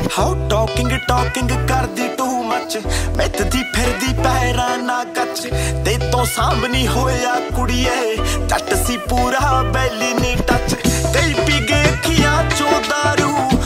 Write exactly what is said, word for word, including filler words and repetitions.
how talking talking ਕਰਦੀ too much ਮਿੱਥਦੀ ਫਿਰਦੀ ਪੈਰਾਂ ਨਾ ਕੱਚ ਤੇ ਤੋਂ ਸਾਂਭਣੀ ਹੋਇਆ ਕੁੜੀਏ ਜੱਟ ਸੀ ਪੂਰਾ ਬੈਲੀ ਨੀ ਟੱਚ ਕਈ ਪੀ ਗਏ ਅੱਖੀਆਂ ਚੋਂ ਦਾਰੂ